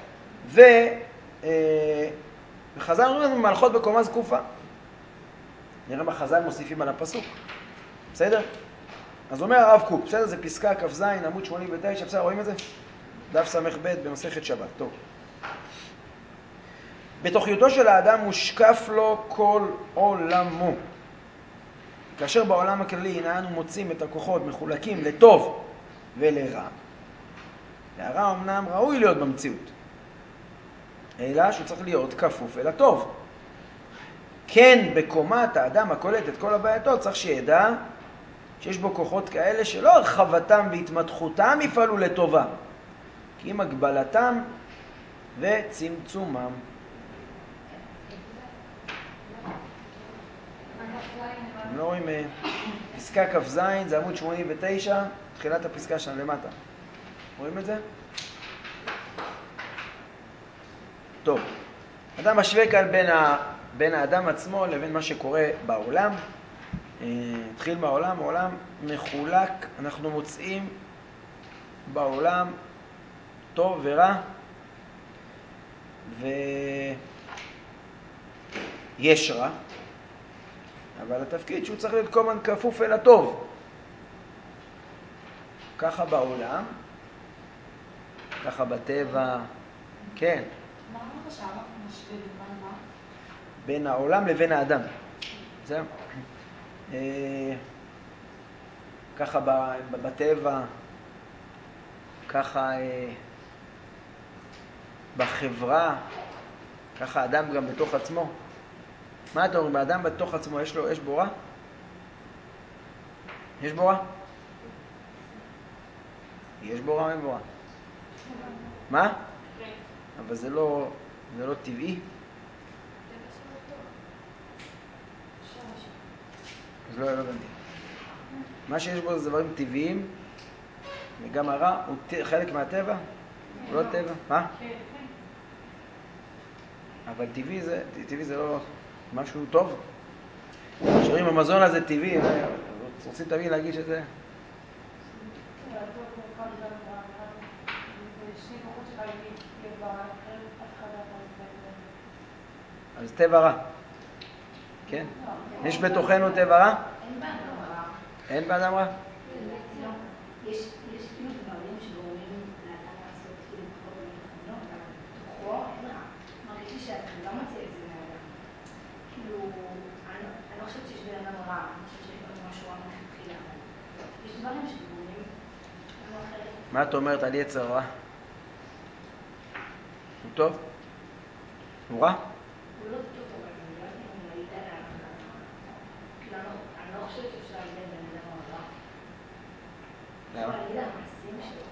וחז"ל אומרים לנו מהלכות בקומה זקופה. נראה מה חז"ל מוסיפים על הפסוק. בסדר? אז אומר הרב קוק, בסדר? זה פסקה כ"ז, עמוד 89, בסדר? רואים את זה? דף ס"ב במסכת שבת. טוב. בתוכיותו של האדם מושקף לו כל עולמו. כאשר בעולם הכללי אנו מוצאים את הכוחות מחולקים לטוב ולרע. והרע אמנם ראוי להיות במציאות, אלא שהוא צריך להיות כפוף אל הטוב. כן, בקומת האדם הקולט את כל הבעייתות, צריך שידע שיש בו כוחות כאלה שלא הרחבתם והתמתחותם יפעלו לטובה, כי אם הגבלתם וצמצומם. אתם לא רואים, פסקה כ"ז, זה עמוד 89, תחילת הפסקה שם למטה. רואים את זה? טוב. אדם משווה כאן בין האדם עצמו לבין מה שקורה בעולם. התחיל מהעולם, העולם מחולק, אנחנו מוצאים בעולם טוב ורע, ויש רע, אבל התפקיד שהוא צריך להיות כל הזמן כפוף אל הטוב. ככה בעולם, ככה בטבע, כן. מה אמרת שהרב משווה בין מה? בין העולם לבין האדם. זהו. ככה בטבע, ככה בחברה, ככה האדם גם בתוך עצמו. מה אתה אומר? באדם בתוך עצמו יש בו רע? יש בו רע? יש בו רע או אין בו רע? מה? אבל זה לא טבעי. אז לא הבנתי. מה שיש בו זה דברים טבעיים, וגם הרע הוא חלק מהטבע? הוא לא טבע? מה? אבל טבעי זה לא משהו טוב. כשאומרים המזון הזה טבעי, רוצים תמיד להגיד שזה... אז טבע רע. כן? יש בתוכנו טבע רע? אין באדם רע. אין באדם רע? יש כאילו דברים שגורמים לאדם לעשות כאילו פחות מתוכנו, אבל בתוכו אין רע. מרגיש לי שאתה לא מוצא את זה מהאדם. כאילו, אני לא חושבת שיש בן אדם רע, אני חושבת שיש לנו משהו רע מלכתחילה, אבל יש דברים שגורמים לנו אחרת. מה את אומרת על יצר רע? הוא טוב? הוא רע? הוא לא טוב, אבל אני לא יודעת אם אני מעידה לאדם. כאילו, אני לא חושבת שאפשר להגיד על בן אדם רע. למה? להגיד על המעשים שלו.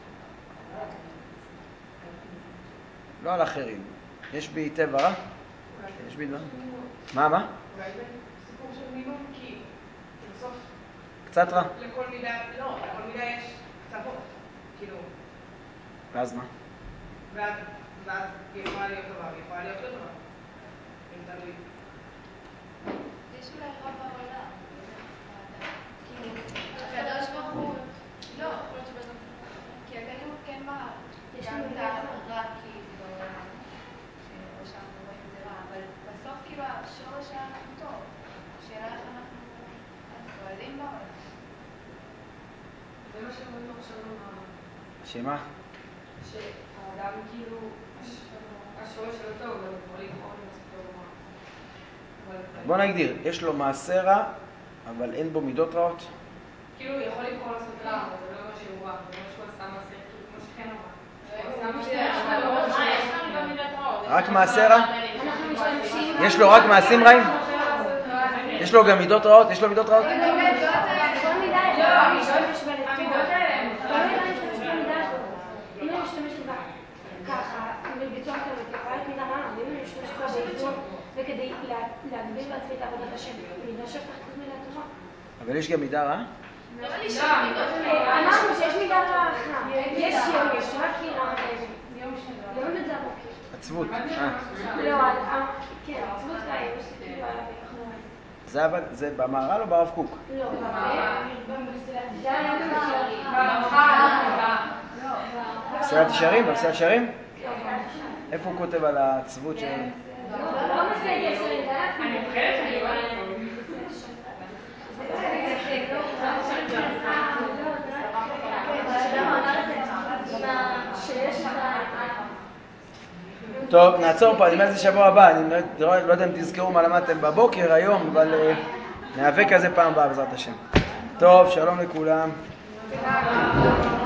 לא על אחרים. יש בי טבע רע? יש בי דבר? מה? אולי סיפור של מינון, כי בסוף... קצת רע. לכל מידה, לא, לכל מידה יש קצוות, כאילו... ואז מה? ואז היא יכולה להיות טובה, והיא יכולה להיות לא טובה. אם תלוי. יש אולי רע בעולם. כאילו, הקדוש ברוך הוא... לא, כי הכתוב כן מראה גם את הרע כאילו בעולם, או שאנחנו רואים את זה רע, אבל בסוף כאילו השורש שלנו טוב. השאלה איך אנחנו פועלים בעולם. זה מה שאומרים עכשיו במערב. שמה? שהאדם כאילו, השורש שלו טוב, אבל הוא יכול לבחור לעשות טוב או רע. בוא נגדיר, יש לו מעשה רע, אבל אין בו מידות רעות? כאילו הוא יכול לבחור לעשות רע, אבל זה לא אומר שהוא רע, זה אומר שהוא עשה מעשה כאילו כמו שכן רע. רק מעשה רע? יש לו רק מעשים רעים? יש לו גם מידות רעות? יש לו מידות רעות? אם אני משתמשת בה ככה, בצורה כזאת, יכולה להיות מידה רעה, ואם אני משתמשת בה באיזון, וכדי להגביל בעצמי את עבודת השם, מידה שהפכת את מידה טובה. אבל יש גם מידה רעה? אמרנו שיש מידה רעה אחת, יש יוש, רק היא רעה לא עומד זה הבוקר. עצבות. לא, כן, עצבות והיוש, כאילו היה ביחד. זה במהר"ל או ברב קוק? לא, זה היה במסילת ישרים? במסילת ישרים? איפה הוא כותב על העצבות של... לא מסילת ישרים, זה היה אני מוכרת שאני רואה טוב, נעצור פה, אני אומר את זה שבוע הבא, אני לא יודע אם תזכרו מה למדתם בבוקר היום, אבל נאבק על זה פעם הבאה בעזרת השם. טוב, שלום לכולם.